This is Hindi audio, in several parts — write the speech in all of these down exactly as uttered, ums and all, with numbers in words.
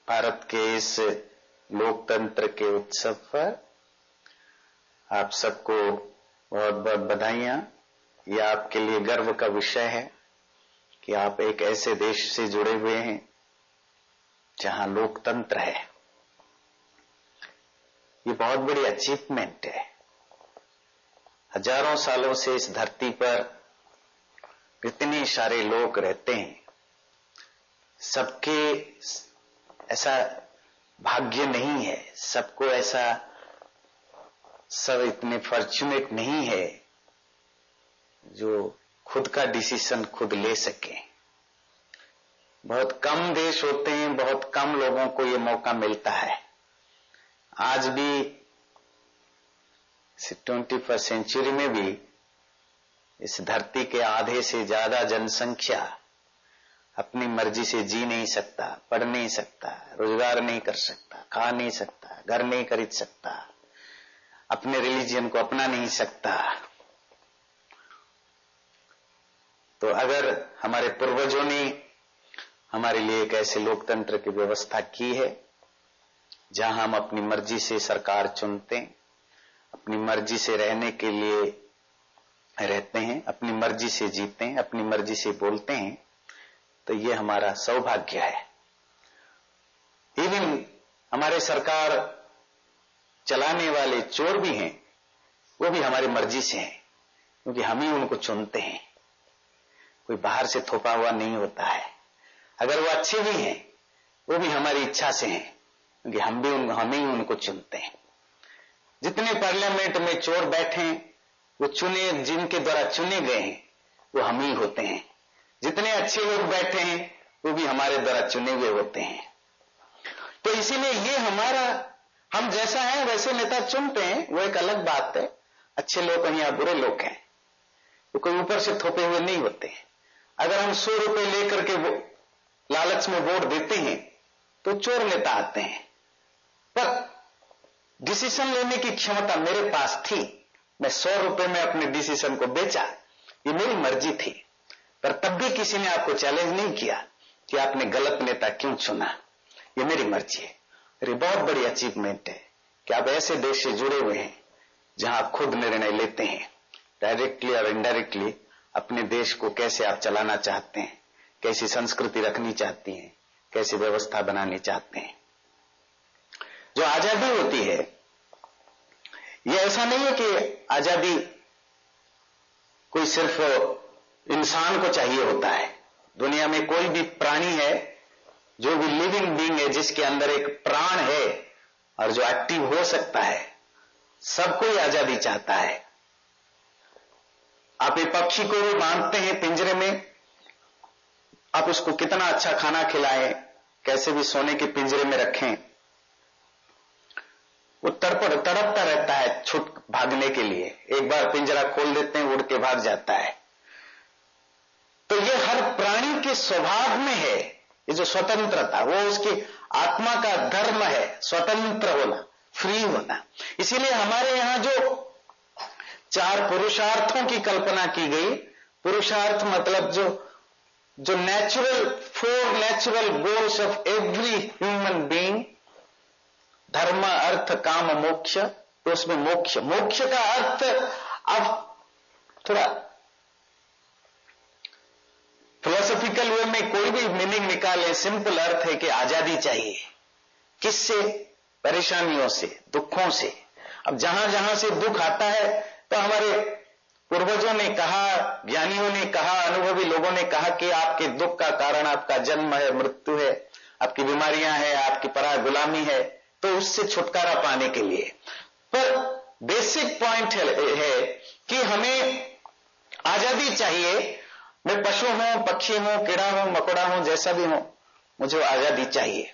भारत के इस लोकतंत्र के उत्सव पर आप सबको बहुत बहुत बधाइयां। यह आपके लिए गर्व का विषय है कि आप एक ऐसे देश से जुड़े हुए हैं जहां लोकतंत्र है। ये बहुत बड़ी अचीवमेंट है। हजारों सालों से इस धरती पर इतने सारे लोग रहते हैं, सबके ऐसा भाग्य नहीं है, सबको ऐसा सब इतने फॉर्चुनेट नहीं है जो खुद का डिसीजन खुद ले सके। बहुत कम देश होते हैं, बहुत कम लोगों को ये मौका मिलता है। आज भी ट्वेंटी फर्स्ट सेंचुरी में भी इस धरती के आधे से ज्यादा जनसंख्या अपनी मर्जी से जी नहीं सकता, पढ़ नहीं सकता, रोजगार नहीं कर सकता, खा नहीं सकता, घर नहीं खरीद सकता, अपने रिलीजियन को अपना नहीं सकता। तो अगर हमारे पूर्वजों ने हमारे लिए एक ऐसे लोकतंत्र की व्यवस्था की है जहां हम अपनी मर्जी से सरकार चुनते हैं, अपनी मर्जी से रहने के लिए रहते हैं, अपनी मर्जी से जीते हैं, अपनी मर्जी से बोलते हैं, तो ये हमारा सौभाग्य है। इवन हमारे सरकार चलाने वाले चोर भी हैं, वो भी हमारी मर्जी से हैं, क्योंकि हम ही उनको चुनते हैं। कोई बाहर से थोपा हुआ नहीं होता है। अगर वो अच्छे भी हैं, वो भी हमारी इच्छा से हैं, क्योंकि हम भी उन, हम ही उनको चुनते हैं। जितने पार्लियामेंट में चोर बैठे हैं, वो चुने जिनके द्वारा चुने गए हैं वो हम ही होते हैं। जितने अच्छे लोग बैठे हैं वो भी हमारे द्वारा चुने हुए होते हैं। तो इसीलिए ये हमारा, हम जैसा है वैसे नेता चुनते हैं, वो एक अलग बात है। अच्छे लोग हैं या बुरे लोग हैं, वो कोई ऊपर से थोपे हुए नहीं होते हैं। अगर हम सौ रुपए लेकर के वो लालच में वोट देते हैं तो चोर नेता आते हैं। पर डिसीजन लेने की क्षमता मेरे पास थी, मैं सौ रुपए में अपने डिसीजन को बेचा, ये मेरी मर्जी थी। पर तब भी किसी ने आपको चैलेंज नहीं किया कि आपने गलत नेता क्यों चुना, ये मेरी मर्जी है। ये बहुत बड़ी अचीवमेंट है कि आप ऐसे देश से जुड़े हुए हैं जहां आप खुद निर्णय लेते हैं, डायरेक्टली और इनडायरेक्टली, अपने देश को कैसे आप चलाना चाहते हैं, कैसी संस्कृति रखनी चाहती हैं, कैसी व्यवस्था बनानी चाहते हैं। जो आजादी होती है, ये ऐसा नहीं है कि आजादी कोई सिर्फ इंसान को चाहिए होता है। दुनिया में कोई भी प्राणी है, जो भी लिविंग बीइंग है, जिसके अंदर एक प्राण है और जो एक्टिव हो सकता है, सबको ही आजादी चाहता है। आप एक पक्षी को भी बांधते हैं पिंजरे में, आप उसको कितना अच्छा खाना खिलाएं, कैसे भी सोने के पिंजरे में रखें, वो तड़पड़ तड़पता रहता है छुट भागने के लिए। एक बार पिंजरा खोल देते हैं, उड़ के भाग जाता है। तो ये हर प्राणी के स्वभाव में है, ये जो स्वतंत्रता, वो उसकी आत्मा का धर्म है, स्वतंत्र होना, फ्री होना। इसीलिए हमारे यहां जो चार पुरुषार्थों की कल्पना की गई, पुरुषार्थ मतलब जो जो natural, four natural goals of every human being, धर्म, अर्थ, काम, मोक्ष। तो उसमें मोक्ष, मोक्ष का अर्थ अब थोड़ा फिलोसॉफिकल वे में कोई भी मीनिंग निकाले, सिंपल अर्थ है कि आजादी चाहिए। किससे? परेशानियों से, दुखों से। अब जहां जहां से दुख आता है, तो हमारे पूर्वजों ने कहा, ज्ञानियों ने कहा, अनुभवी लोगों ने कहा कि आपके दुख का कारण आपका जन्म है, मृत्यु है, आपकी बीमारियां हैं, आपकी पराय गुलामी है। तो उससे छुटकारा पाने के लिए, पर बेसिक पॉइंट है, है कि हमें आजादी चाहिए। मैं पशु हूं, पक्षी हूं, कीड़ा हूं, मकोड़ा हूं, जैसा भी हूं, मुझे आजादी चाहिए।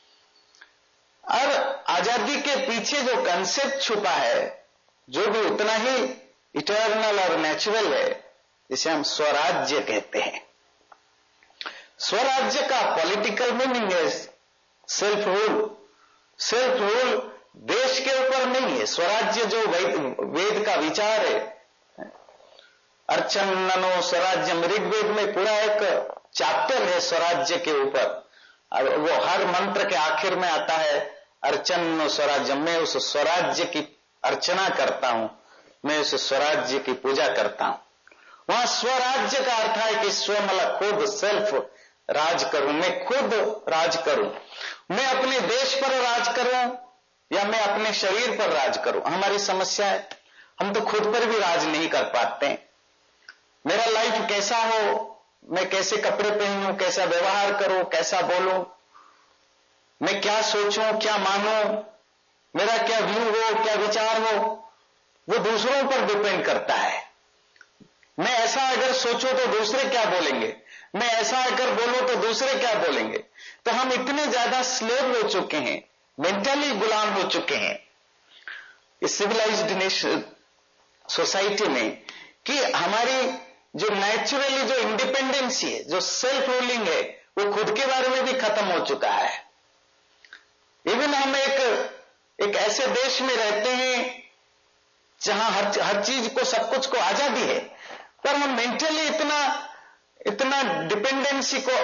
और आजादी के पीछे जो कंसेप्ट छुपा है, जो भी उतना ही इटर्नल और नेचुरल है, जिसे हम स्वराज्य कहते हैं। स्वराज्य का पॉलिटिकल मीनिंग है सेल्फ रूल। सेल्फ रूल देश के ऊपर नहीं है। स्वराज्य जो वेद का विचार है, अर्चन ननो स्वराज्यम, ऋग्वेद में पूरा एक चैप्टर है स्वराज्य के ऊपर। अब वो हर मंत्र के आखिर में आता है अर्चन स्वराज्य, मैं उस स्वराज्य की अर्चना करता हूं, मैं उस स्वराज्य की पूजा करता हूं। वहां स्वराज्य का अर्थ है कि स्व मतलब खुद, सेल्फ राज करूं, मैं खुद राज करूं, मैं अपने देश पर राज करूं या मैं अपने शरीर पर राज करूं। हमारी समस्या है हम तो खुद पर भी राज नहीं कर पाते। मेरा लाइफ कैसा हो, मैं कैसे कपड़े पहनूं, कैसा व्यवहार करूं, कैसा बोलूं, मैं क्या सोचूं, क्या मानूं, मेरा क्या व्यू हो, क्या विचार हो, वो दूसरों पर डिपेंड करता है। मैं ऐसा अगर सोचूं तो दूसरे क्या बोलेंगे, मैं ऐसा अगर बोलूं तो दूसरे क्या बोलेंगे। तो हम इतने ज्यादा स्लेव हो चुके हैं, मेंटली गुलाम हो चुके हैं इस सिविलाइज्ड नेशन सोसाइटी में कि हमारी जो नेचुरली जो इंडिपेंडेंसी है, जो सेल्फ रूलिंग है, वो खुद के बारे में भी खत्म हो चुका है। इवन हम एक एक ऐसे देश में रहते हैं जहां हर हर चीज को, सब कुछ को आजादी है, पर हम मेंटली इतना इतना डिपेंडेंसी को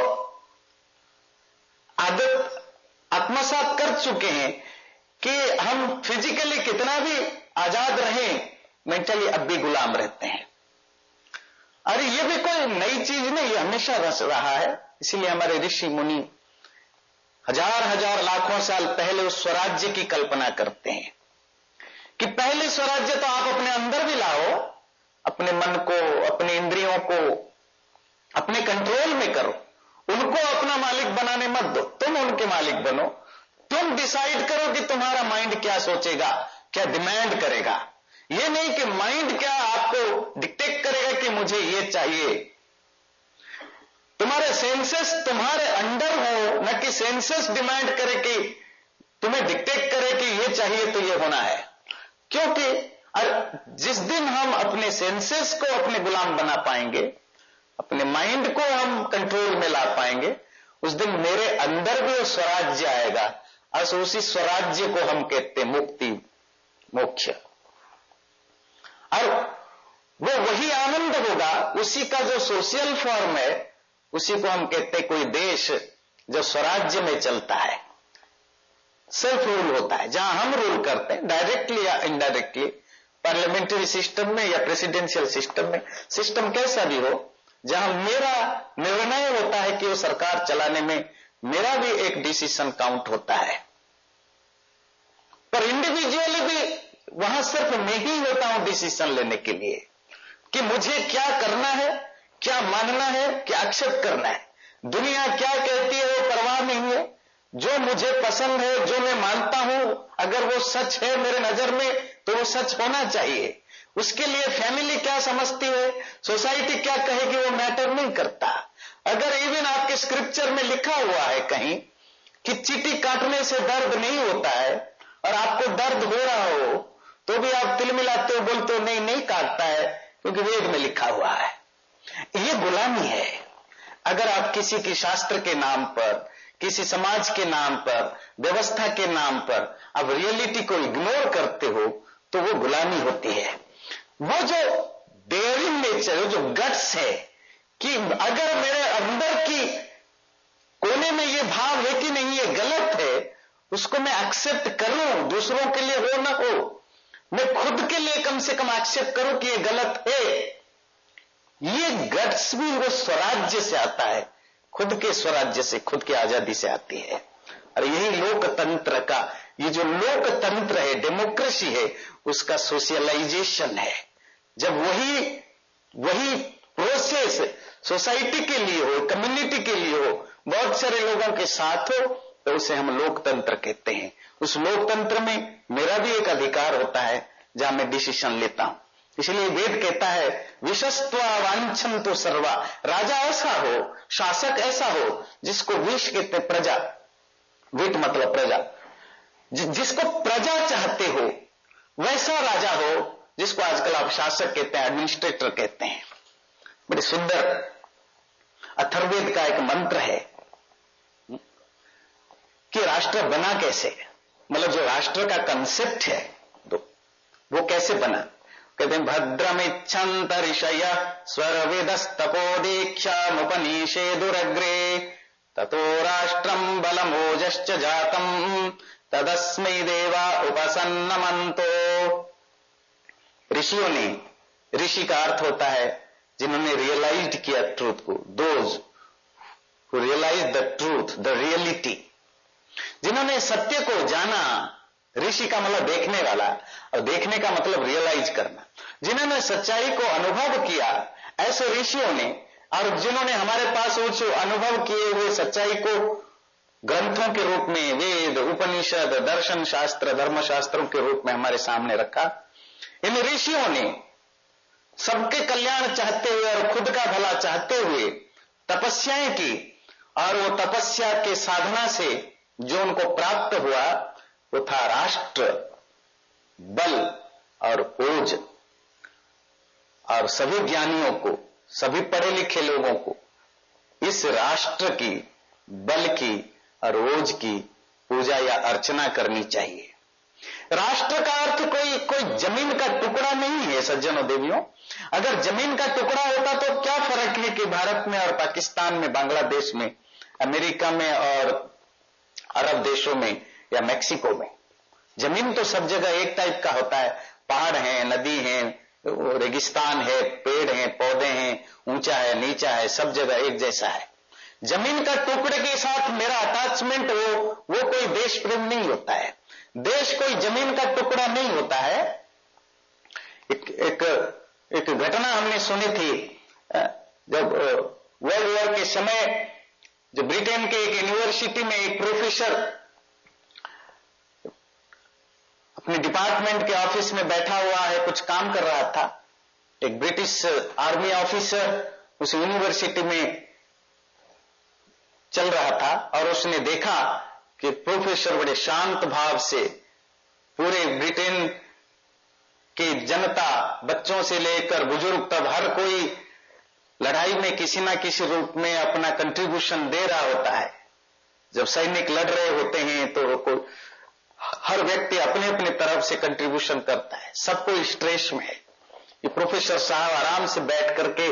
आदत आत्मसात कर चुके हैं कि हम फिजिकली कितना भी आजाद रहें, मेंटली अब भी गुलाम रहते हैं। अरे ये भी कोई नई चीज नहीं, ये हमेशा रस रहा है। इसीलिए हमारे ऋषि मुनि हजार हजार लाखों साल पहले उस स्वराज्य की कल्पना करते हैं कि पहले स्वराज्य तो आप अपने अंदर भी लाओ, अपने मन को, अपने इंद्रियों को अपने कंट्रोल में करो, उनको अपना मालिक बनाने मत दो, तुम उनके मालिक बनो। तुम डिसाइड करो कि तुम्हारा माइंड क्या सोचेगा, क्या डिमांड करेगा। ये नहीं कि माइंड क्या आपको डिक्टेट करेगा कि मुझे ये चाहिए। तुम्हारे सेंसेस तुम्हारे अंडर हो, न कि सेंसेस डिमांड करे कि तुम्हें डिक्टेट करे कि ये चाहिए तो ये होना है। क्योंकि जिस दिन हम अपने सेंसेस को अपने गुलाम बना पाएंगे, अपने माइंड को हम कंट्रोल में ला पाएंगे, उस दिन मेरे अंदर भी वो स्वराज्य आएगा। और उसी स्वराज्य को हम कहते हैं मुक्ति, मोक्ष। और वो वही आनंद होगा, उसी का जो सोशल फॉर्म है, उसी को हम कहते हैं कोई देश जो स्वराज्य में चलता है, सेल्फ रूल होता है, जहां हम रूल करते हैं डायरेक्टली या इनडायरेक्टली, पार्लियामेंट्री सिस्टम में या प्रेसिडेंशियल सिस्टम में, सिस्टम कैसा भी हो, जहां मेरा निर्णय होता है कि वो सरकार चलाने में मेरा भी एक डिसीजन काउंट होता है। पर इंडिविजुअली भी वहां सिर्फ मैं ही होता हूं डिसीजन लेने के लिए कि मुझे क्या करना है, क्या मानना है, क्या एक्सेप्ट करना है। दुनिया क्या कहती है वो परवाह नहीं है। जो मुझे पसंद है, जो मैं मानता हूं, अगर वो सच है मेरे नजर में तो वो सच होना चाहिए। उसके लिए फैमिली क्या समझती है, सोसाइटी क्या कहेगी, वो मैटर नहीं करता। अगर इवन आपके स्क्रिप्चर में लिखा हुआ है कहीं कि चींटी काटने से दर्द नहीं होता है और आपको दर्द हो रहा हो तो भी आप तिल मिलाते हो, बोलते हो नहीं नहीं काटता है क्योंकि वेद में लिखा हुआ है। ये गुलामी है। अगर आप किसी की शास्त्र के नाम पर, किसी समाज के नाम पर, व्यवस्था के नाम पर आप रियलिटी को इग्नोर करते हो तो वो गुलामी होती है। वो जो डेयरिंग नेचर, जो गट्स है कि अगर मेरे अंदर की कोने में ये भाव है कि नहीं ये गलत है, उसको मैं एक्सेप्ट करूं, दूसरों के लिए हो ना हो, मैं खुद के लिए कम से कम एक्सेप्ट करूं कि ये गलत है। ये गट्स भी वो स्वराज्य से आता है, खुद के स्वराज्य से, खुद की आजादी से आती है। और यही लोकतंत्र का, ये जो लोकतंत्र है, डेमोक्रेसी है, उसका सोशलाइजेशन है। जब वही वही प्रोसेस सोसाइटी के लिए हो, कम्युनिटी के लिए हो, बहुत सारे लोगों के साथ हो, तो उसे हम लोकतंत्र कहते हैं। उस लोकतंत्र में मेरा भी एक अधिकार होता है जहां मैं डिसीजन लेता हूं। इसलिए वेद कहता है विशस्त्वा वांछन्तु सर्वा, राजा ऐसा हो, शासक ऐसा हो जिसको विश कहते प्रजा, विट मतलब प्रजा, जि, जिसको प्रजा चाहते हो वैसा राजा हो, जिसको आजकल आप शासक कहते हैं, एडमिनिस्ट्रेटर कहते हैं। बड़े सुंदर अथर्ववेद का एक मंत्र है कि राष्ट्र बना कैसे, मतलब जो राष्ट्र का कंसेप्ट है तो वो कैसे बना। कहते हैं भद्रमिच्छन्त ऋषयः स्वर्वेदस्तपो दीक्षामुपनीषे दुरग्रे ततो राष्ट्रम बलमोजश्च जातम तदस्मै देवा उपसन्नमन्तो। ऋषियों ने, ऋषि का अर्थ होता है जिन्होंने रियलाइज किया ट्रूथ को, those who realize the truth, the reality, जिन्होंने सत्य को जाना। ऋषि का मतलब देखने वाला, और देखने का मतलब रियलाइज करना। जिन्होंने सच्चाई को अनुभव किया, ऐसे ऋषियों ने, और जिन्होंने हमारे पास उस अनुभव किए हुए सच्चाई को ग्रंथों के रूप में, वेद, उपनिषद, दर्शन शास्त्र, धर्मशास्त्रों के रूप में हमारे सामने रखा। इन ऋषियों ने सबके कल्याण चाहते हुए और खुद का भला चाहते हुए तपस्याएं की, और वो तपस्या के साधना से जो उनको प्राप्त हुआ वो था राष्ट्र, बल और ओज। और सभी ज्ञानियों को, सभी पढ़े लिखे लोगों को इस राष्ट्र की, बल की और ओज की पूजा या अर्चना करनी चाहिए। राष्ट्र का अर्थ कोई कोई जमीन का टुकड़ा नहीं है सज्जनों देवियों। अगर जमीन का टुकड़ा होता तो क्या फर्क है कि भारत में और पाकिस्तान में, बांग्लादेश में, अमेरिका में और अरब देशों में या मैक्सिको में। जमीन तो सब जगह एक टाइप का होता है। पहाड़ हैं, नदी हैं, रेगिस्तान है, पेड़ हैं, पौधे हैं, ऊंचा है, नीचा है, सब जगह एक जैसा है। जमीन का टुकड़े के साथ मेरा अटैचमेंट हो, वो कोई देश प्रेम नहीं होता है। देश कोई जमीन का टुकड़ा नहीं होता है। एक एक, एक घटना हमने सुनी थी, जब वर्ल्ड वॉर के समय जो ब्रिटेन के एक यूनिवर्सिटी में एक प्रोफेसर अपने डिपार्टमेंट के ऑफिस में बैठा हुआ है, कुछ काम कर रहा था। एक ब्रिटिश आर्मी ऑफिसर उस यूनिवर्सिटी में चल रहा था और उसने देखा कि प्रोफेसर बड़े शांत भाव से पूरे ब्रिटेन की जनता, बच्चों से लेकर बुजुर्ग तक हर कोई लड़ाई में किसी ना किसी रूप में अपना कंट्रीब्यूशन दे रहा होता है। जब सैनिक लड़ रहे होते हैं तो कोई, हर व्यक्ति अपने अपने तरफ से कंट्रीब्यूशन करता है, सबको स्ट्रेस में है। ये प्रोफेसर साहब आराम से बैठ करके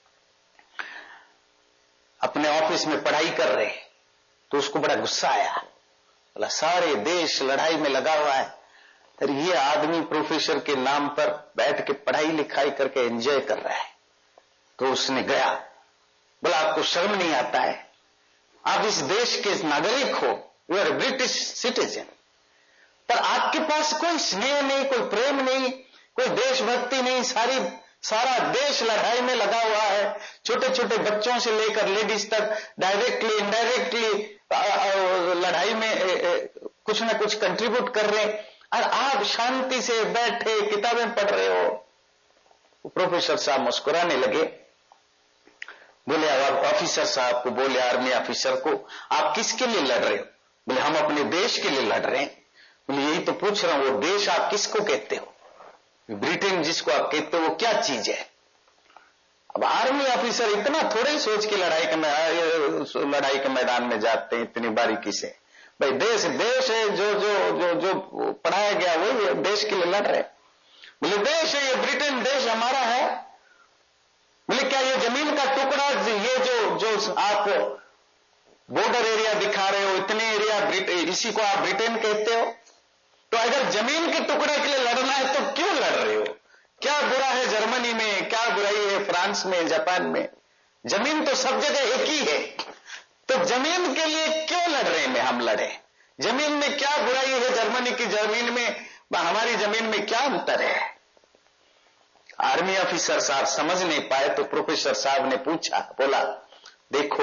अपने ऑफिस में पढ़ाई कर रहे हैं, तो उसको बड़ा गुस्सा आया। बोला सारे देश लड़ाई में लगा हुआ है, अरे ये आदमी प्रोफेसर के नाम पर बैठ के पढ़ाई लिखाई करके एंजॉय कर रहा है। तो उसने गया, बोला आपको शर्म नहीं आता है? आप इस देश के नागरिक हो, यू आर ब्रिटिश सिटीजन, पर आपके पास कोई स्नेह नहीं, कोई प्रेम नहीं, कोई देशभक्ति नहीं। सारी सारा देश लड़ाई में लगा हुआ है, छोटे छोटे बच्चों से लेकर लेडीज तक डायरेक्टली इनडायरेक्टली लड़ाई में कुछ ना कुछ कंट्रीब्यूट कर रहे हैं, और आप शांति से बैठे किताबें पढ़ रहे हो। प्रोफेसर साहब मुस्कुराने लगे, बोले आप ऑफिसर साहब को, बोले आर्मी ऑफिसर को, आप किसके लिए लड़ रहे हो? बोले हम अपने देश के लिए लड़ रहे हैं। बोले यही तो पूछ रहा हूं, वो देश आप किसको कहते हो? ब्रिटेन जिसको आप कहते हो वो क्या चीज है? अब आर्मी ऑफिसर इतना थोड़े सोच के लड़ाई के लड़ाई के मैदान में जाते हैं इतनी बारीकी से। भाई देश देश है, जो जो जो जो पढ़ाया गया वही देश के लिए लड़ रहे। बोले देश है ये, ब्रिटेन देश हमारा है। बोले क्या ये जमीन का टुकड़ा, ये जो जो आप बॉर्डर एरिया दिखा रहे हो, इतने एरिया, इसी को आप ब्रिटेन कहते हो? तो अगर जमीन के टुकड़े के लिए लड़ना है तो क्यों लड़ रहे हो? क्या बुरा है जर्मनी में, क्या बुराई है फ्रांस में, जापान में? जमीन तो सब जगह एक ही है, तो जमीन के लिए क्यों लड़ रहे हैं? हम लड़े, जमीन में क्या बुराई है? जर्मनी की जमीन में हमारी जमीन में क्या अंतर है? आर्मी ऑफिसर साहब समझ नहीं पाए, तो प्रोफेसर साहब ने पूछा, बोला देखो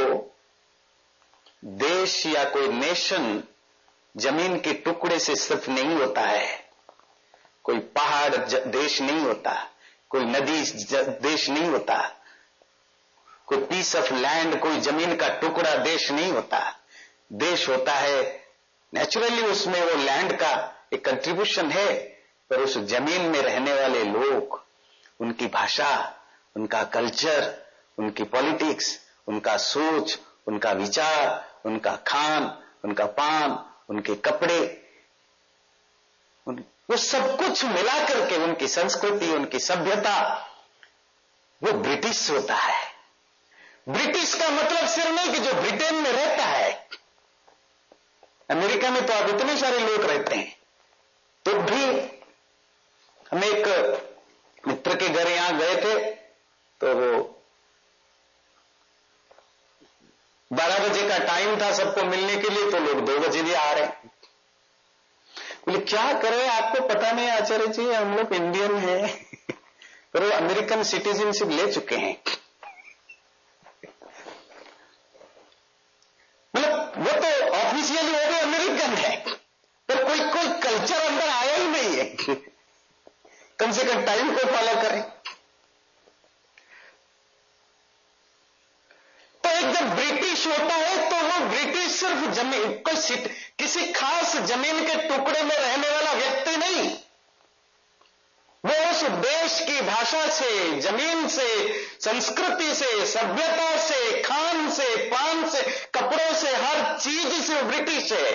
देश या कोई नेशन जमीन के टुकड़े से सिर्फ नहीं होता है, कोई पहाड़ देश नहीं होता, कोई नदी देश नहीं होता, कोई पीस ऑफ लैंड, कोई जमीन का टुकड़ा देश नहीं होता। देश होता है नेचुरली, उसमें वो लैंड का एक कंट्रीब्यूशन है, पर उस जमीन में रहने वाले लोग, उनकी भाषा, उनका कल्चर, उनकी पॉलिटिक्स, उनका सोच, उनका विचार, उनका खान, उनका पान, उनके कपड़े, उन, वो सब कुछ मिला करके उनकी संस्कृति, उनकी सभ्यता, वो ब्रिटिश होता है। ब्रिटिश का मतलब सिर्फ नहीं कि जो ब्रिटेन में रहता है, अमेरिका में तो अब इतने सारे लोग रहते हैं, तो भी हम एक मित्र के घर यहां गए थे, तो वो बारह बजे का टाइम था सबको मिलने के लिए, तो लोग दो बजे भी आ रहे। बोले क्या करें, आपको पता नहीं आचार्य जी हम लोग इंडियन हैं पर वो अमेरिकन सिटीजनशिप ले चुके हैं। मतलब वो तो ऑफिशियली हो गए अमेरिकन है, पर कोई कोई कल्चर अंदर आया ही नहीं है। कम से कम टाइम को फॉलो करें। तो एक जब ब्रिटिश होता है तो वो ब्रिटिश सिर्फ जमीन कोई किसी खास जमीन के टुकड़े में रहने वाला व्यक्ति नहीं, वो उस देश की भाषा से, जमीन से, संस्कृति से, सभ्यता से, खान से, पान से, कपड़ों से, हर चीज से ब्रिटिश है।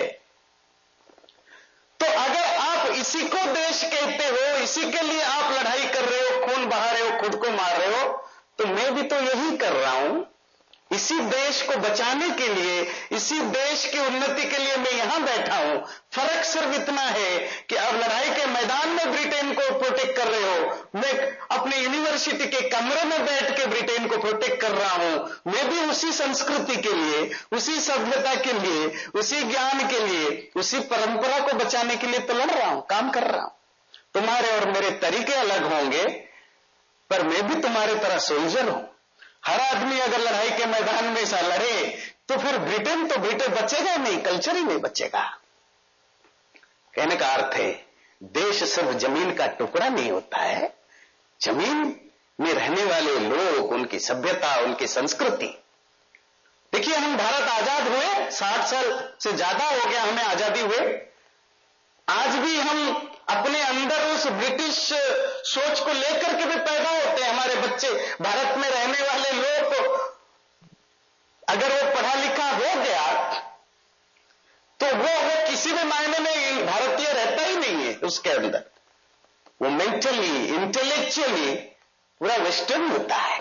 तो अगर आप इसी को देश कहते हो, इसी के लिए आप लड़ाई कर रहे हो, खून बहा रहे हो, खुद को मार रहे हो, तो मैं भी तो यही कर रहा हूं। इसी देश को बचाने के लिए, इसी देश की उन्नति के लिए मैं यहां बैठा हूं। फर्क सिर्फ इतना है कि अब लड़ाई के मैदान में ब्रिटेन को प्रोटेक्ट कर रहे हो, मैं अपनी यूनिवर्सिटी के कमरे में बैठ के ब्रिटेन को प्रोटेक्ट कर रहा हूं। मैं भी उसी संस्कृति के लिए, उसी सभ्यता के लिए, उसी ज्ञान के लिए, उसी परंपरा को बचाने के लिए तो लड़ रहा हूं, काम कर रहा हूं। तुम्हारे और मेरे तरीके अलग होंगे, पर मैं भी तुम्हारे तरह सोल्जर हूं। हर आदमी अगर लड़ाई के मैदान में ऐसा लड़े तो फिर ब्रिटेन तो ब्रिटेन बचेगा नहीं, कल्चर ही नहीं बचेगा। कहने का अर्थ है देश सिर्फ जमीन का टुकड़ा नहीं होता है, जमीन में रहने वाले लोग, उनकी सभ्यता, उनकी संस्कृति। देखिए हम भारत आजाद हुए, साठ साल से ज्यादा हो गया हमें आजादी हुए, आज भी हम अपने अंदर उस ब्रिटिश सोच को लेकर के भी पैदा होते हैं। हमारे बच्चे, भारत में रहने वाले लोग, अगर वो पढ़ा लिखा हो गया तो वो वो किसी भी मायने में भारतीय रहता ही नहीं है उसके अंदर, वो मेंटली, इंटेलेक्चुअली पूरा वेस्टर्न होता है।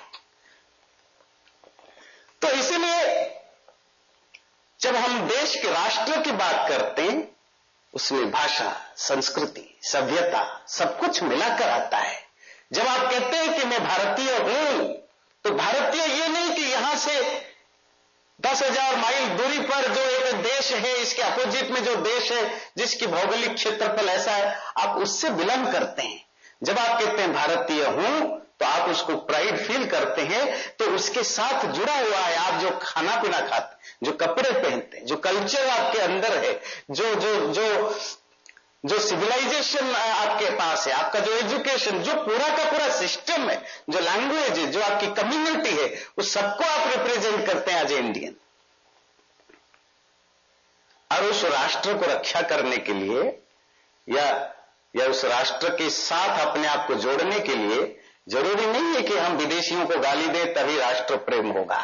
तो इसीलिए जब हम देश के राष्ट्र की बात करते हैं, उसमें भाषा, संस्कृति, सभ्यता सब कुछ मिलाकर आता है। जब आप कहते हैं कि मैं भारतीय हूं, तो भारतीय ये नहीं कि यहां से दस हजार माइल दूरी पर जो एक देश है, इसके अपोजिट में जो देश है, जिसकी भौगोलिक क्षेत्रफल ऐसा है, आप उससे बिलोंग करते हैं। जब आप कहते हैं भारतीय हूं, तो आप उसको प्राइड फील करते हैं, तो उसके साथ जुड़ा हुआ है आप जो खाना पीना खाते, जो कपड़े पहनते हैं, जो कल्चर आपके अंदर है, जो जो जो जो सिविलाइजेशन आपके पास है, आपका जो एजुकेशन, जो पूरा का पूरा सिस्टम है, जो लैंग्वेज है, जो आपकी कम्युनिटी है, उस सबको आप रिप्रेजेंट करते हैं एज ए इंडियन। और उस राष्ट्र को रक्षा करने के लिए या या उस राष्ट्र के साथ अपने आप को जोड़ने के लिए जरूरी नहीं है कि हम विदेशियों को गाली दें तभी राष्ट्र प्रेम होगा।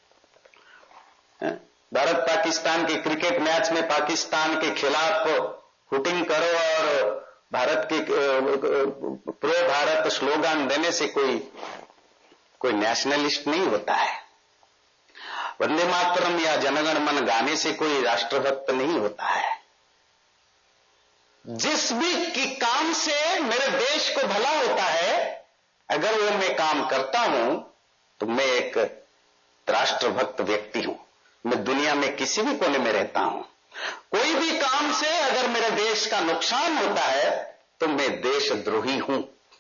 भारत पाकिस्तान के क्रिकेट मैच में पाकिस्तान के खिलाफ हुटिंग करो और भारत के प्रो भारत स्लोगन देने से कोई कोई नेशनलिस्ट नहीं होता है। वंदे मातरम या जनगण मन गाने से कोई राष्ट्रभक्त नहीं होता है। जिस भी की काम से मेरे देश को भला होता है, अगर वो मैं काम करता हूं तो मैं एक राष्ट्रभक्त व्यक्ति हूं। मैं दुनिया में किसी भी कोने में रहता हूं, कोई भी काम से अगर मेरे देश का नुकसान होता है तो मैं देशद्रोही हूं।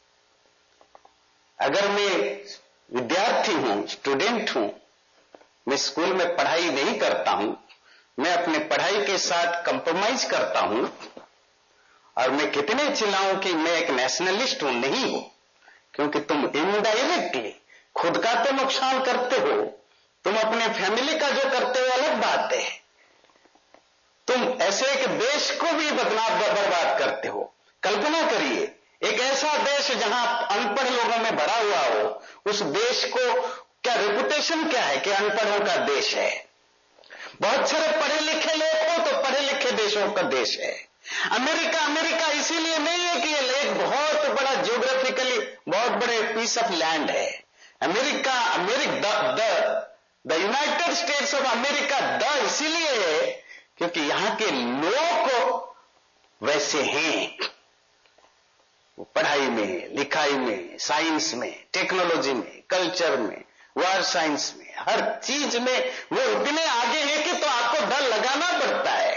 अगर मैं विद्यार्थी हूं, स्टूडेंट हूं, मैं स्कूल में पढ़ाई नहीं करता हूं, मैं अपने पढ़ाई के साथ कंप्रोमाइज करता हूं, और मैं कितने चिल्लाऊं कि मैं एक नेशनलिस्ट हूं, नहीं हूं, क्योंकि तुम इनडायरेक्टली खुद का तो नुकसान करते हो, तुम अपने फैमिली का जो करते हो अलग बात है, तुम ऐसे एक देश को भी बदनाम बर्बाद करते हो। कल्पना करिए एक ऐसा देश जहां अनपढ़ लोगों में भरा हुआ हो, उस देश को क्या रेपुटेशन क्या है कि अनपढ़ों का देश है। बहुत सारे पढ़े लिखे लोग हो तो पढ़े लिखे देशों का देश है। अमेरिका अमेरिका इसीलिए नहीं है कि ये एक बहुत बड़ा ज्योग्राफिकली बहुत बड़े पीस ऑफ लैंड है। America America the the United States of America the इसीलिए है क्योंकि यहां के लोग वैसे हैं। वो पढ़ाई में, लिखाई में, साइंस में, टेक्नोलॉजी में, कल्चर में, वार साइंस में, हर चीज में वो इतने आगे हैं कि तो आपको डर लगाना पड़ता है।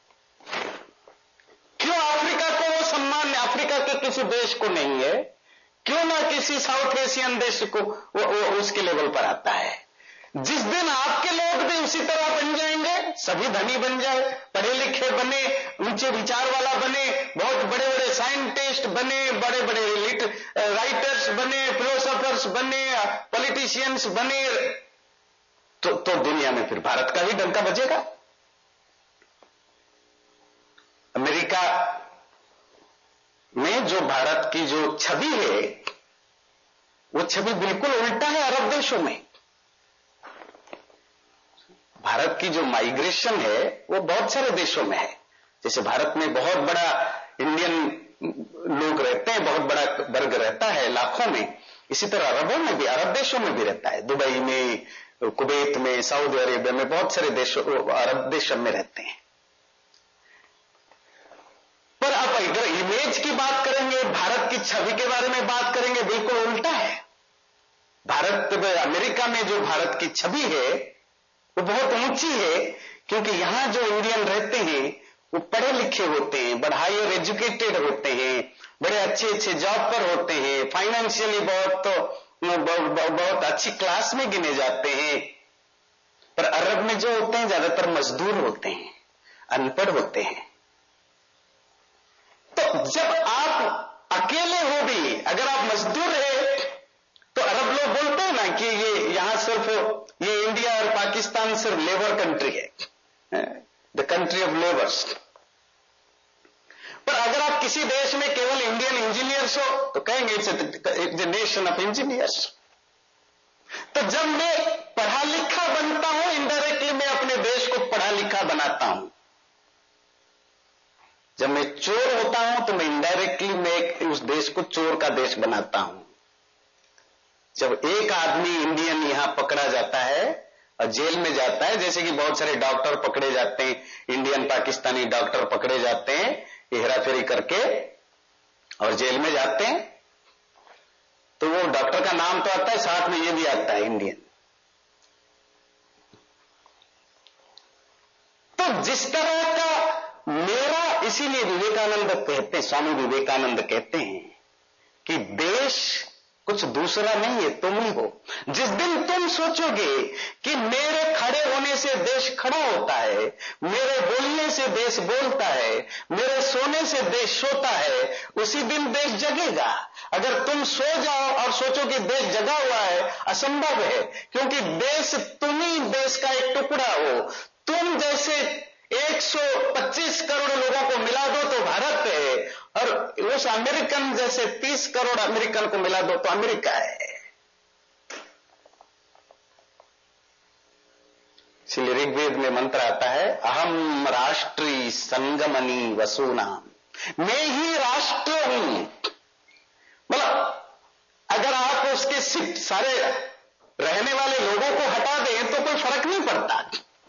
क्यों अफ्रीका को वो सम्मान अफ्रीका के किसी देश को नहीं है? क्यों ना किसी साउथ एशियन देश को वो, वो उसके लेवल पर आता है? जिस दिन आपके लोग भी उसी तरह बन जाएंगे, सभी धनी बन जाए, पढ़े लिखे बने, ऊंचे विचार वाला बने, बहुत बड़े बड़े साइंटिस्ट बने, बड़े बड़े राइटर्स बने, फिलोसोफर्स बने, पॉलिटिशियंस बने, तो, तो दुनिया में फिर भारत का ही डंका बजेगा। अमेरिका में जो भारत की जो छवि है वो छवि बिल्कुल उल्टा है अरब देशों में। भारत की जो माइग्रेशन है वो बहुत सारे देशों में है। जैसे भारत में बहुत बड़ा इंडियन लोग रहते हैं, बहुत बड़ा वर्ग रहता है लाखों में, इसी तरह अरबों में भी, अरब देशों में भी रहता है। दुबई में, कुवैत में, सऊदी अरेबिया में, बहुत सारे देशों अरब देशों में रहते हैं। पर अब अगर इमेज की बात करेंगे, भारत की छवि के बारे में बात करेंगे, बिल्कुल उल्टा है। भारत अमेरिका में जो भारत की छवि है वो बहुत ऊंची है क्योंकि यहां जो इंडियन रहते हैं वो पढ़े लिखे होते हैं, बड़े हायर एजुकेटेड होते हैं, बड़े अच्छे अच्छे जॉब पर होते हैं, फाइनेंशियली बहुत बहुत, बहुत अच्छी क्लास में गिने जाते हैं। पर अरब में जो होते हैं ज्यादातर मजदूर होते हैं, अनपढ़ होते हैं। तो जब आप अकेले हो भी, अगर आप मजदूर है तो अरब लोग बोलते हैं ना कि ये यहां सिर्फ ये इंडिया और पाकिस्तान सिर्फ लेबर कंट्री है, द कंट्री ऑफ लेबर्स। पर अगर आप किसी देश में केवल इंडियन इंजीनियर्स हो तो कहेंगे it's the nation of engineers. तो जब मैं पढ़ा लिखा बनता हूं, इनडायरेक्टली मैं अपने देश को पढ़ा लिखा बनाता हूं। जब मैं चोर होता हूं तो मैं इनडायरेक्टली मैं उस देश को चोर का देश बनाता हूं। जब एक आदमी इंडियन यहां पकड़ा जाता है और जेल में जाता है, जैसे कि बहुत सारे डॉक्टर पकड़े जाते हैं, इंडियन पाकिस्तानी डॉक्टर पकड़े जाते हैं हेराफेरी करके और जेल में जाते हैं, तो वो डॉक्टर का नाम तो आता है, साथ में ये भी आता है इंडियन। तो जिस तरह का मेरा, इसीलिए विवेकानंद कहते हैं, स्वामी विवेकानंद कहते हैं कि देश कुछ दूसरा नहीं है, तुम ही हो। जिस दिन तुम सोचोगे कि मेरे खड़े होने से देश खड़ा होता है, मेरे बोलने से देश बोलता है, मेरे सोने से देश सोता है, उसी दिन देश जगेगा। अगर तुम सो जाओ और सोचो कि देश जगा हुआ है, असंभव है, क्योंकि देश, तुम ही देश का एक टुकड़ा हो। तुम जैसे एक सौ पच्चीस करोड़ लोगों को मिला दो तो भारत है, और उस अमेरिकन जैसे तीस करोड़ अमेरिकन को मिला दो तो अमेरिका है। इसलिए ऋग्वेद में मंत्र आता है, अहम राष्ट्री संगमनी वसूनाम, मैं ही राष्ट्र हूं। मतलब अगर आप उसके सारे रहने वाले लोगों को हटा दें तो कोई फर्क नहीं पड़ता,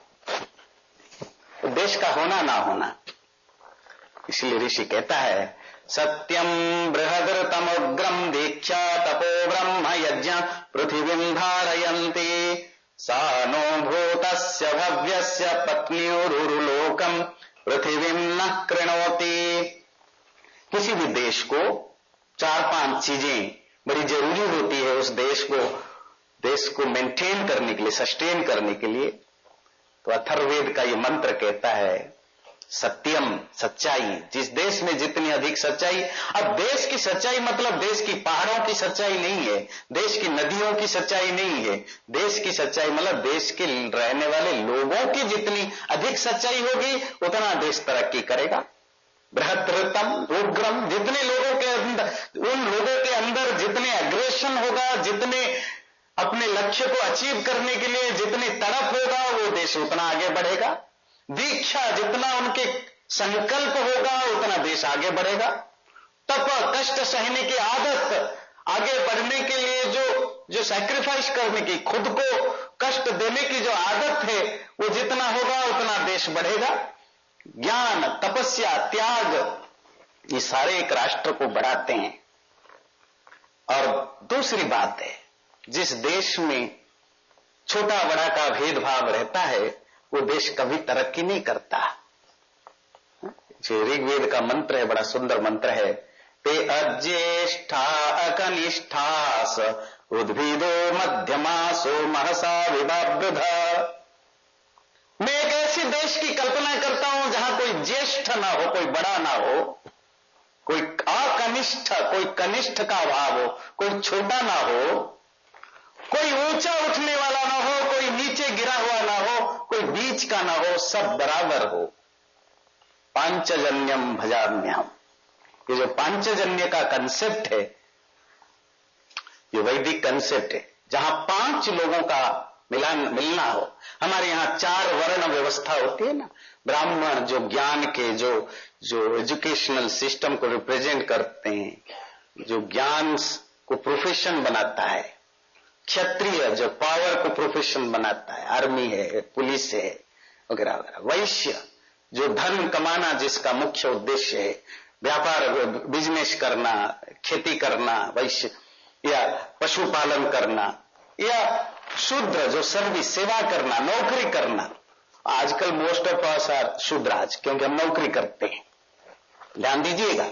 तो देश का होना ना होना। इसलिए ऋषि कहता है, सत्यम बृहदतमोग्रम दीक्षा तपो ब्रह्म यज्ञ पृथिवीं धारयन्ति सा नो भूतस्य भव्यस्य पत्न्योरुलोकम पृथिवीं न कृणोति। किसी भी देश को चार पांच चीजें बड़ी जरूरी होती है उस देश को देश को मेंटेन करने के लिए, सस्टेन करने के लिए। तो अथर्ववेद का ये मंत्र कहता है, सत्यम, सच्चाई। जिस देश में जितनी अधिक सच्चाई, अब देश की सच्चाई मतलब देश की पहाड़ों की सच्चाई नहीं है, देश की नदियों की सच्चाई नहीं है, देश की सच्चाई मतलब देश के रहने वाले लोगों की जितनी अधिक सच्चाई होगी उतना देश तरक्की करेगा। बृहत्तम उग्रम, जितने लोगों के अंदर, उन लोगों के अंदर जितने अग्रेशन होगा, जितने अपने लक्ष्य को अचीव करने के लिए जितनी तड़प होगा, वो देश उतना आगे बढ़ेगा। दीक्षा, जितना उनके संकल्प होगा उतना देश आगे बढ़ेगा। तप, कष्ट सहने की आदत आगे बढ़ने के लिए जो जो सैक्रिफाइस करने की, खुद को कष्ट देने की जो आदत है, वो जितना होगा उतना देश बढ़ेगा। ज्ञान, तपस्या, त्याग, ये सारे एक राष्ट्र को बढ़ाते हैं। और दूसरी बात है, जिस देश में छोटा बड़ा का भेदभाव रहता है, वो देश कभी तरक्की नहीं करता। जो ऋग्वेद का मंत्र है, बड़ा सुंदर मंत्र है, ते अज्येष्ठा अकनिष्ठास उद्भिदो मध्यमासो महसा विभावृध। मैं एक ऐसे देश की कल्पना करता हूं जहां कोई ज्येष्ठ ना हो, कोई बड़ा ना हो, कोई अकनिष्ठ, कोई कनिष्ठ का भाव हो, कोई छोटा ना हो, कोई ऊंचा उठने वाला ना हो, कोई नीचे गिरा हुआ ना हो, कोई बीच का ना हो, सब बराबर हो। पांचजन्यम भजाम्यहम, ये जो पांचजन्य का कंसेप्ट है, ये वैदिक कंसेप्ट है, जहां पांच लोगों का मिलान मिलना हो। हमारे यहां चार वर्ण व्यवस्था होती है ना, ब्राह्मण जो ज्ञान के, जो जो एजुकेशनल सिस्टम को रिप्रेजेंट करते हैं, जो ज्ञान को प्रोफेशन बनाता है, क्षत्रिय जो पावर को प्रोफेशन बनाता है, आर्मी है, पुलिस है, वगैरह वगैरह, वैश्य जो धन कमाना जिसका मुख्य उद्देश्य है, व्यापार बिजनेस करना, खेती करना, वैश्य, या पशुपालन करना, या शूद्र जो सर्विस सेवा करना, नौकरी करना। आजकल most of us are Shudras, क्योंकि हम नौकरी करते हैं। ध्यान दीजिएगा,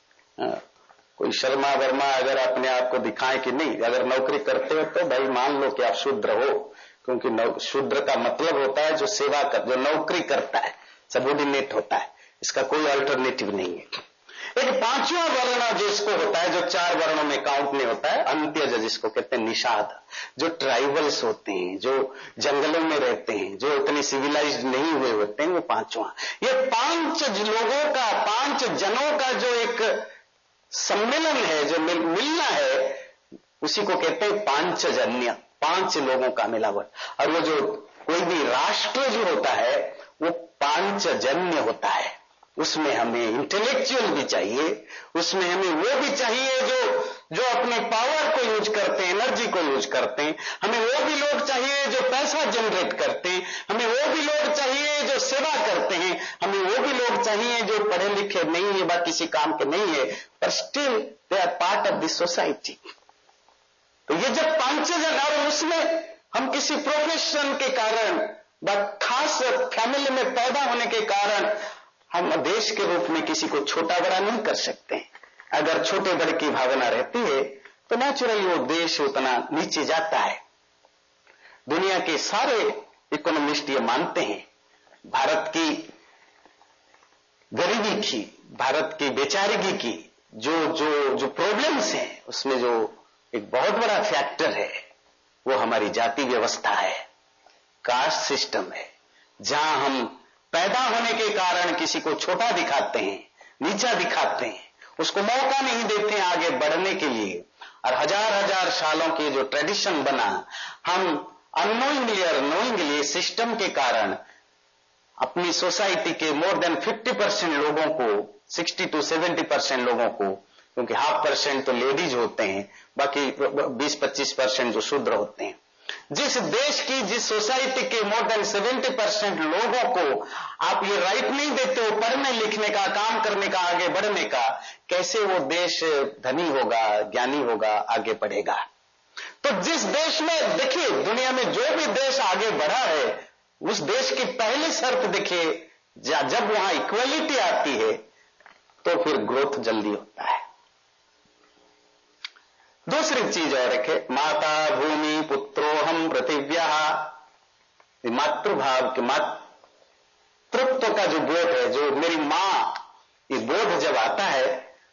कोई शर्मा वर्मा अगर अपने आप को दिखाए कि नहीं, अगर नौकरी करते हो तो भाई मान लो कि आप शूद्र हो, क्योंकि शूद्र का मतलब होता है जो सेवा कर, जो नौकरी करता है, सबॉर्डिनेट होता है, इसका कोई अल्टरनेटिव नहीं है। एक पांचवा वर्ण जिसको होता है, जो चार वर्णों में काउंट नहीं होता है, अंत्यज जिसको कहते हैं, निषाद, जो ट्राइबल्स होते हैं, जो जंगलों में रहते हैं, जो इतने सिविलाइज्ड नहीं हुए होते हैं, वो पांचवा। ये पांच लोगों का, पांच जनों का जो एक सम्मेलन है, जो मिल, मिलना है, उसी को कहते हैं पांचजन्य, पांच लोगों का मिलावट। और वो जो कोई भी राष्ट्र जो होता है वो पांचजन्य होता है। उसमें हमें इंटेलेक्चुअल भी चाहिए, उसमें हमें वो भी चाहिए जो जो अपने पावर को यूज करते हैं, एनर्जी को यूज करते हैं। हमें वो भी लोग चाहिए जो पैसा जनरेट करते हैं, हमें वो भी लोग चाहिए जो सेवा करते हैं, हमें वो भी लोग चाहिए जो पढ़े लिखे नहीं है, बाकी किसी काम के नहीं है, पर still they are part of this society. तो ये जब पांचजन, और उसमें हम किसी प्रोफेशन के कारण, खास फैमिली में पैदा होने के कारण, हम देश के रूप में किसी को छोटा बड़ा नहीं कर सकते। अगर छोटे बड़े की भावना रहती है तो नेचुरली वो देश उतना नीचे जाता है। दुनिया के सारे इकोनॉमिस्ट ये मानते हैं, भारत की गरीबी की, भारत की बेचारगी की जो जो जो प्रॉब्लम्स हैं, उसमें जो एक बहुत बड़ा फैक्टर है वो हमारी जाति व्यवस्था है, कास्ट सिस्टम है, जहां हम पैदा होने के कारण किसी को छोटा दिखाते हैं, नीचा दिखाते हैं, उसको मौका नहीं देते हैं आगे बढ़ने के लिए। और हजार हजार सालों के जो ट्रेडिशन बना, हम अननोइंगली और नोइंगली सिस्टम के कारण अपनी सोसाइटी के मोर देन फिफ्टी परसेंट लोगों को, सिक्सटी टू सेवेंटी परसेंट लोगों को, क्योंकि हाफ परसेंट तो लेडीज होते हैं, बाकी बीस पच्चीस परसेंट जो शूद्र होते हैं, जिस देश की, जिस सोसाइटी के मोर देन सेवेंटी परसेंट लोगों को आप ये राइट नहीं देते हो पढ़ने लिखने का, काम करने का, आगे बढ़ने का, कैसे वो देश धनी होगा, ज्ञानी होगा, आगे बढ़ेगा? तो जिस देश में, देखिए दुनिया में जो भी देश आगे बढ़ा है, उस देश की पहली शर्त देखिए, जब वहां इक्वलिटी आती है तो फिर ग्रोथ जल्दी होता है। दूसरी चीज और रखे, माता भूमि पुत्रोहम पृथिव्या, मातृभाव के, मातृत्व का जो बोध है, जो मेरी मां, ये बोध जब आता है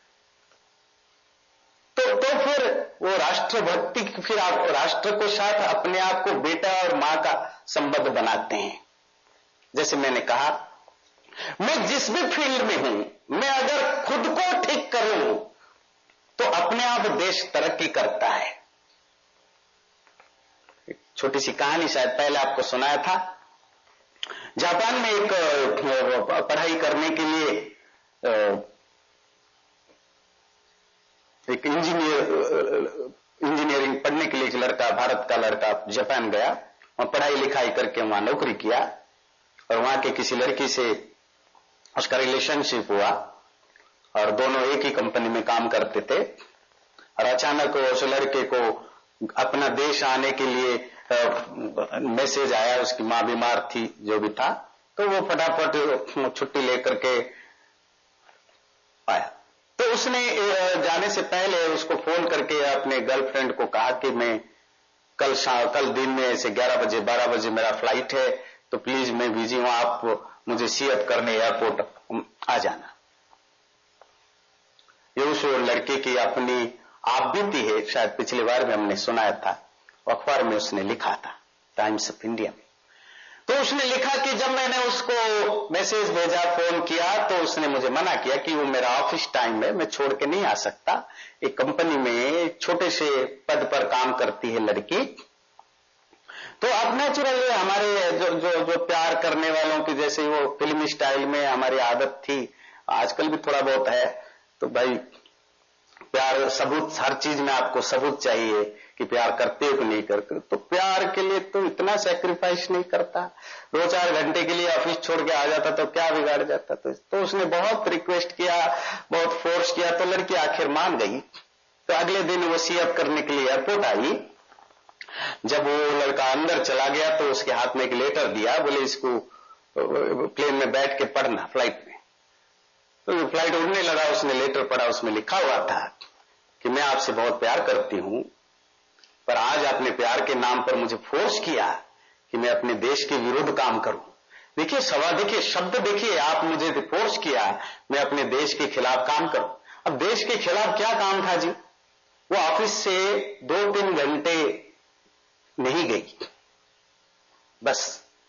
तो तो फिर वो राष्ट्रभक्ति, फिर आप राष्ट्र को साथ अपने आप को बेटा और मां का संबंध बनाते हैं। जैसे मैंने कहा, मैं जिस भी फील्ड में हूं, मैं अगर खुद को ठीक करूं तो अपने आप देश तरक्की करता है। एक छोटी सी कहानी शायद पहले आपको सुनाया था। जापान में एक पढ़ाई करने के लिए एक इंजीनियर इंजीनियरिंग पढ़ने के लिए एक लड़का, भारत का लड़का जापान गया और पढ़ाई लिखाई करके वहां नौकरी किया और वहां के किसी लड़की से उसका रिलेशनशिप हुआ और दोनों एक ही कंपनी में काम करते थे और अचानक उस लड़के को अपना देश आने के लिए मैसेज आया, उसकी मां बीमार थी, जो भी था, तो वो फटाफट छुट्टी लेकर के आया। तो उसने जाने से पहले उसको फोन करके अपने गर्लफ्रेंड को कहा कि मैं कल शाम कल दिन में से ग्यारह बजे बारह बजे मेरा फ्लाइट है, तो प्लीज मैं बिजी हूं, आप मुझे सीएफ करने एयरपोर्ट आ जाना। ये उस लड़के की अपनी आप बीती है, शायद पिछली बार भी हमने सुनाया था, अखबार में उसने लिखा था, टाइम्स ऑफ इंडिया में। तो उसने लिखा कि जब मैंने उसको मैसेज भेजा, फोन किया, तो उसने मुझे मना किया कि वो मेरा ऑफिस टाइम है, मैं छोड़ के नहीं आ सकता। एक कंपनी में छोटे से पद पर काम करती है लड़की। तो अब नेचुरली हमारे जो जो जो प्यार करने वालों की जैसे वो फिल्मी स्टाइल में हमारी आदत थी, आजकल भी थोड़ा बहुत है, तो भाई प्यार सबूत, हर चीज में आपको सबूत चाहिए कि प्यार करते हो कि नहीं करते। तो प्यार के लिए तो इतना सैक्रिफाइस नहीं करता, दो चार घंटे के लिए ऑफिस छोड़ के आ जाता तो क्या बिगाड़ जाता। तो, तो उसने बहुत रिक्वेस्ट किया, बहुत फोर्स किया, तो लड़की आखिर मान गई। तो अगले दिन वो सीएफ करने के लिए एयरपोर्ट आई। जब वो लड़का अंदर चला गया तो उसके हाथ में एक लेटर दिया, बोले इसको प्लेन में बैठ के पढ़ना फ्लाइट में। तो फ्लाइट उड़ने लगा, उसने लेटर पढ़ा, उसमें लिखा हुआ था कि मैं आपसे बहुत प्यार करती हूं, पर आज आपने प्यार के नाम पर मुझे फोर्स किया कि मैं अपने देश के विरुद्ध काम करूं। देखिए सवाल, देखिए शब्द, देखिए आप मुझे फोर्स किया मैं अपने देश के खिलाफ काम करूं। अब देश के खिलाफ क्या काम था जी? वो ऑफिस से दो तीन घंटे नहीं गई बस।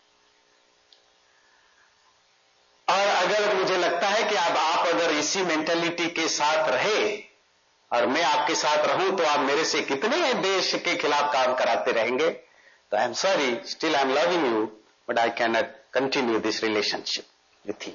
और अगर मुझे लगता है कि अब आप अगर इसी मेंटालिटी के साथ रहे और मैं आपके साथ रहूं तो आप मेरे से कितने देश के खिलाफ काम कराते रहेंगे। तो I am sorry, still I am loving you, but I can not continue this relationship with you.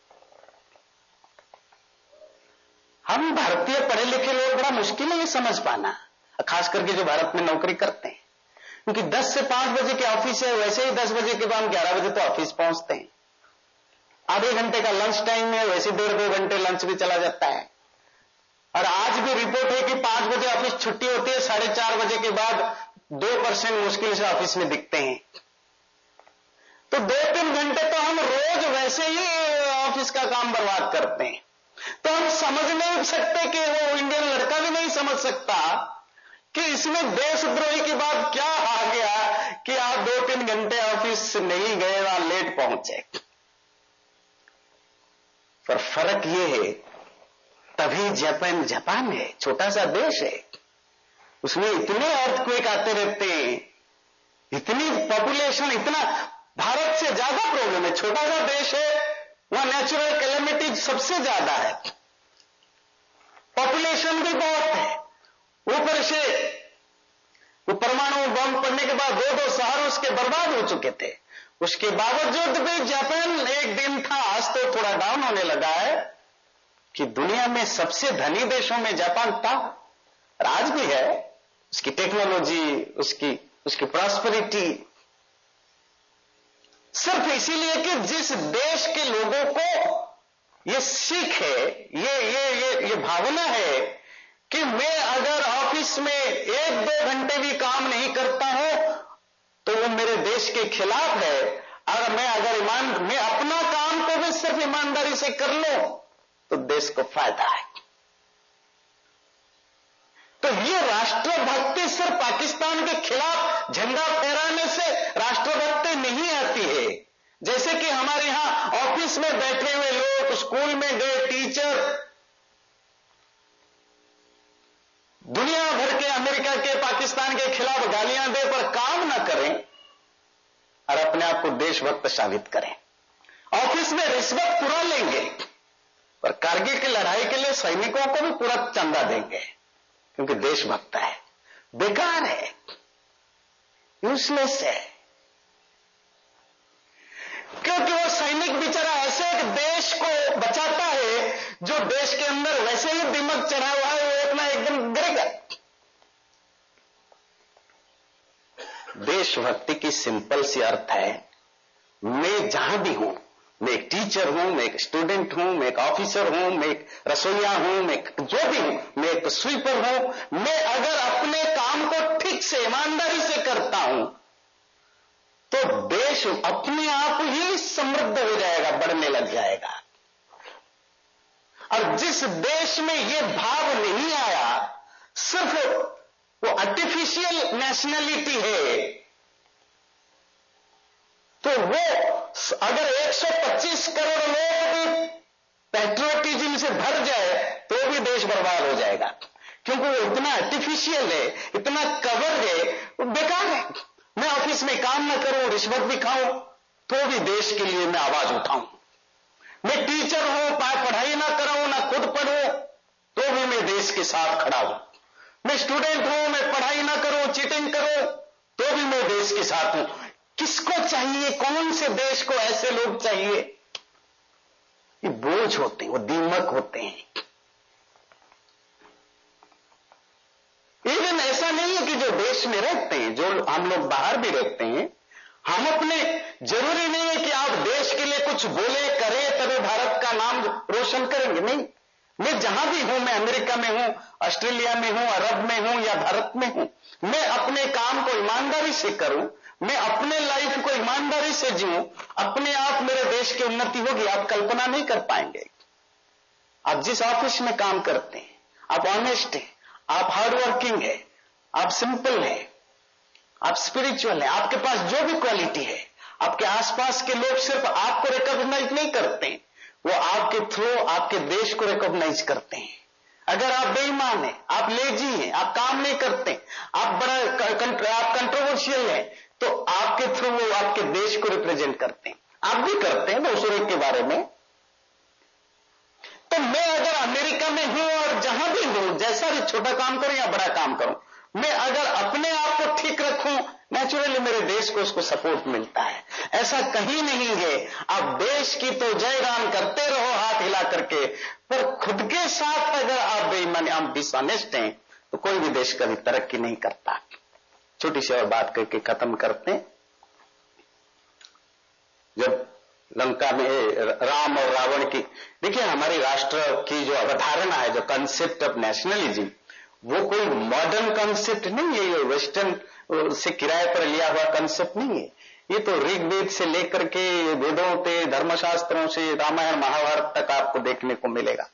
हम भारतीय पढ़े लिखे लोग बड़ा मुश्किल है ये समझ पाना, खास करके जो भारत में नौकरी करते हैं, क्योंकि दस से पांच बजे के ऑफिस है, वैसे ही दस बजे के बाद ग्यारह बजे तो ऑफिस पहुंचते हैं। आधे घंटे का लंच टाइम है, वैसे डेढ़ दो घंटे लंच भी चला जाता है। और आज भी रिपोर्ट है कि पांच बजे ऑफिस छुट्टी होती है, साढ़े चार बजे के बाद दो परसेंट मुश्किल से ऑफिस में दिखते हैं। तो दो तीन घंटे तो हम रोज वैसे ही ऑफिस का काम बर्बाद करते हैं। तो हम समझ नहीं सकते कि वो इंडियन लड़का भी नहीं समझ सकता कि इसमें देशद्रोही की बात क्या आ गया कि आप दो तीन घंटे ऑफिस नहीं गए, वहां लेट पहुंचे। पर फर्क ये है, तभी जापान जापान है, छोटा सा देश है, उसमें इतने अर्थक्वेक आते रहते हैं, इतनी पॉपुलेशन, इतना भारत से ज्यादा प्रॉब्लम है। छोटा सा देश है, वहां नेचुरल कैलेमिटी सबसे ज्यादा है, पॉपुलेशन भी बहुत है, ऊपर से वो परमाणु बम पड़ने के बाद दो दो शहर उसके बर्बाद हो चुके थे। उसके बावजूद भी जापान एक दिन था, आज तो थोड़ा डाउन होने लगा है, कि दुनिया में सबसे धनी देशों में जापान था, आज भी है। उसकी टेक्नोलॉजी, उसकी उसकी प्रॉस्पेरिटी, सिर्फ इसीलिए कि जिस देश के लोगों को ये सीख है, ये ये ये ये भावना है कि मैं अगर ऑफिस में एक दो घंटे भी काम नहीं करता हूं तो वो मेरे देश के खिलाफ है। अगर मैं अगर ईमान मैं अपना काम को भी सिर्फ ईमानदारी से कर लूं तो देश को फायदा है। तो ये राष्ट्रभक्ति सिर्फ पाकिस्तान के खिलाफ झंडा फहराने से राष्ट्रभक्ति नहीं आती है। जैसे कि हमारे यहां ऑफिस में बैठे हुए लोग, स्कूल में गए टीचर, दुनिया भर के, अमेरिका के, पाकिस्तान के खिलाफ गालियां दे पर काम ना करें और अपने आप को देशभक्त साबित करें। ऑफिस में रिश्वत पूरा लेंगे पर कारगिल की लड़ाई के लिए सैनिकों को भी पूरा चंदा देंगे क्योंकि देशभक्त है। बेकार है, यूजलेस है, क्योंकि वो सैनिक बेचारा ऐसे एक देश को बचाता है जो देश के अंदर वैसे ही दिमाग चढ़ा हुआ है, वो उतना एकदम गिरेगा। देशभक्ति की सिंपल सी अर्थ है, मैं जहां भी हूं, मैं एक टीचर हूं, मैं एक स्टूडेंट हूं, मैं एक ऑफिसर हूं, मैं एक रसोईया हूं, मैं जो भी हूं, मैं एक स्वीपर हूं, मैं अगर अपने काम को ठीक से ईमानदारी से करता हूं तो देश अपने आप ही समृद्ध हो जाएगा, बढ़ने लग जाएगा। और जिस देश में ये भाव नहीं आया, सिर्फ वो आर्टिफिशियल नेशनलिटी है, तो वो अगर एक सौ पच्चीस करोड़ लोग भी पैट्रियोटिज्म से भर जाए तो भी देश बर्बाद हो जाएगा, क्योंकि वो इतना आर्टिफिशियल है, इतना कवर है, वो बेकार है। मैं ऑफिस में काम न करूं, रिश्वत भी खाऊं, तो भी देश के लिए मैं आवाज उठाऊं। मैं टीचर हूं, पढ़ाई ना कराऊं, ना खुद पढ़ूं, तो भी मैं देश के साथ खड़ा हूं। मैं स्टूडेंट हूं, मैं पढ़ाई ना करूं, चीटिंग करूं, तो भी मैं देश के साथ हूं। किसको चाहिए? कौन से देश को ऐसे लोग चाहिए? ये बोझ होते हैं, वो दीमक होते हैं। इवन ऐसा नहीं है कि जो देश में रहते हैं, जो हम लोग बाहर भी रहते हैं, हम अपने, जरूरी नहीं है कि आप देश के लिए कुछ बोले करें तभी भारत का नाम रोशन करेंगे, नहीं। मैं जहां भी हूं, मैं अमेरिका में हूं, ऑस्ट्रेलिया में हूं, अरब में हूं या भारत में हूं, मैं अपने काम को ईमानदारी से करूं, मैं अपने लाइफ को ईमानदारी से जीऊं, अपने आप मेरे देश की उन्नति होगी। आप कल्पना नहीं कर पाएंगे। आप जिस ऑफिस में काम करते हैं, आप ऑनेस्ट हैं, आप हार्ड वर्किंग है, आप सिंपल है, आप स्पिरिचुअल है, आपके पास जो भी क्वालिटी है, आपके आसपास के लोग सिर्फ आपको रिकॉग्नाइज नहीं करते, वो आपके थ्रू आपके देश को रिकॉग्नाइज करते हैं। अगर आप बेईमान हैं, आप लेजी हैं, आप काम नहीं करते, आप बड़ा आप कंट्रोवर्शियल हैं, तो आपके थ्रू वो आपके देश को रिप्रेजेंट करते हैं। आप भी करते हैं दूसरे के बारे में। तो मैं अगर अमेरिका में हूं और जहां भी हूं, जैसा भी छोटा काम करूं या बड़ा काम करूं, मैं अगर अपने आप को ठीक रखूं, नेचुरली मेरे देश को उसको सपोर्ट मिलता है। ऐसा कहीं नहीं है। आप देश की तो जयगान करते रहो हाथ हिला करके, पर खुद के साथ अगर आप बेईमान, आप डिसऑनेस्ट हैं, तो कोई भी देश कभी तरक्की नहीं करता। छोटी सी और बात करके खत्म करते हैं। जब लंका में राम और रावण की, देखिए हमारी राष्ट्र की जो अवधारणा है, जो कंसेप्ट ऑफ नेशनलिज्म, वो कोई मॉडर्न कंसेप्ट नहीं है, ये वेस्टर्न से किराए पर लिया हुआ कंसेप्ट नहीं है। ये तो ऋग्वेद से लेकर के वेदों से, धर्मशास्त्रों से, रामायण महाभारत तक आपको देखने को मिलेगा।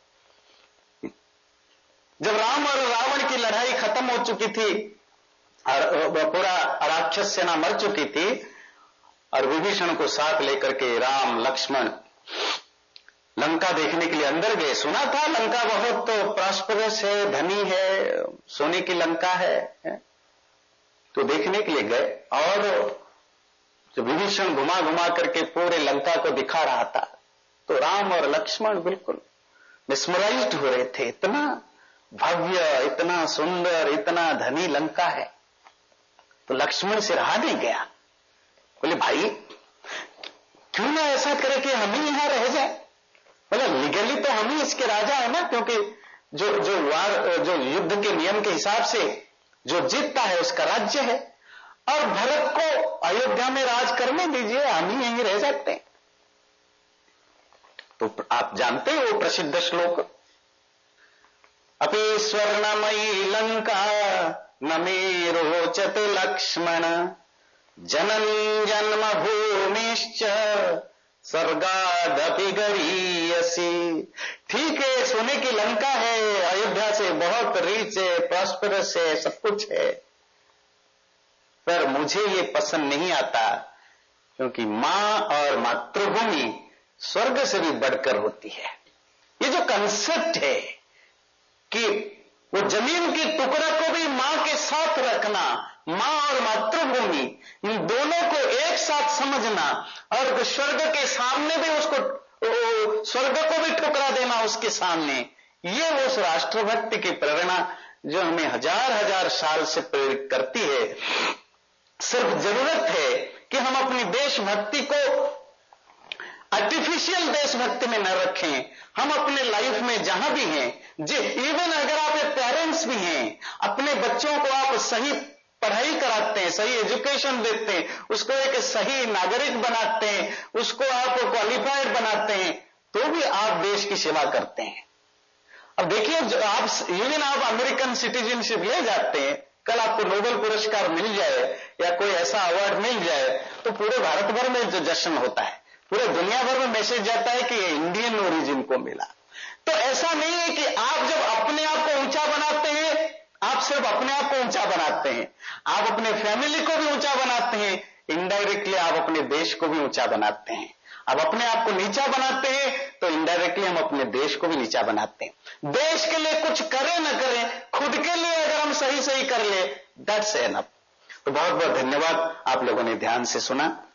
जब राम और रावण की लड़ाई खत्म हो चुकी थी और पूरा राक्षस सेना मर चुकी थी, और विभीषण को साथ लेकर के राम लक्ष्मण लंका देखने के लिए अंदर गए। सुना था लंका बहुत तो प्रॉस्परस है, धनी है, सोने की लंका है, है? तो देखने के लिए गए, और जब विभीषण घुमा घुमा करके पूरे लंका को दिखा रहा था, तो राम और लक्ष्मण बिल्कुल मिसमराइज्ड हो रहे थे। इतना भव्य, इतना सुंदर, इतना धनी लंका है। तो लक्ष्मण से रहा नहीं गया, बोले भाई क्यों ना ऐसा करे कि हम ही यहां रह जाए। बोले लीगली तो हम ही इसके राजा है ना, क्योंकि जो जो वार जो युद्ध के नियम के हिसाब से जो जीतता है उसका राज्य है, और भरत को अयोध्या में राज करने दीजिए, हम ही यहीं रह सकते हैं। तो आप जानते हो वो प्रसिद्ध श्लोक, अपि स्वर्णमयी लंका न मे रोचते लक्ष्मण, जननी जन्म भूमिश्च स्वर्गादपि गरीयसी। ठीक है, सोने की लंका है, अयोध्या से बहुत रिच है, प्रॉस्परस है, सब कुछ है, पर मुझे ये पसंद नहीं आता, क्योंकि मां और मातृभूमि स्वर्ग से भी बढ़कर होती है। ये जो कंसेप्ट है कि वो जमीन के टुकड़ा को भी मां के साथ रखना, मां और मातृभूमि इन दोनों को एक साथ समझना, और स्वर्ग के सामने भी उसको, स्वर्ग को भी ठुकरा देना उसके सामने, ये उस राष्ट्रभक्ति की प्रेरणा जो हमें हजार हजार साल से प्रेरित करती है। सिर्फ जरूरत है कि हम अपनी देशभक्ति को आर्टिफिशियल देशभक्ति में न रखें। हम अपने लाइफ में जहां भी हैं, जे इवन अगर आप एक पेरेंट्स भी हैं, अपने बच्चों को आप सही पढ़ाई कराते हैं, सही एजुकेशन देते हैं, उसको एक सही नागरिक बनाते हैं, उसको आप क्वालिफाइड बनाते हैं, तो भी आप देश की सेवा करते हैं। अब देखिए, आप इवन आप अमेरिकन सिटीजनशिप ले जाते हैं, कल आपको नोबेल पुरस्कार मिल जाए या कोई ऐसा अवार्ड मिल जाए तो पूरे भारत भर में जो जश्न होता है, पूरे दुनिया भर में मैसेज जाता है कि ये इंडियन ओरिजिन को मिला। तो ऐसा नहीं है कि आप जब अपने आप को ऊंचा बनाते हैं, आप सिर्फ अपने आप को ऊंचा बनाते हैं, आप अपने फैमिली को भी ऊंचा बनाते हैं, इनडायरेक्टली आप अपने देश को भी ऊंचा बनाते हैं। अब अपने आप को नीचा बनाते हैं तो इनडायरेक्टली हम अपने देश को भी नीचा बनाते हैं। देश के लिए कुछ करें न करें, खुद के लिए अगर हम सही सही कर ले, दैट्स एनफ। तो बहुत बहुत धन्यवाद, आप लोगों ने ध्यान से सुना।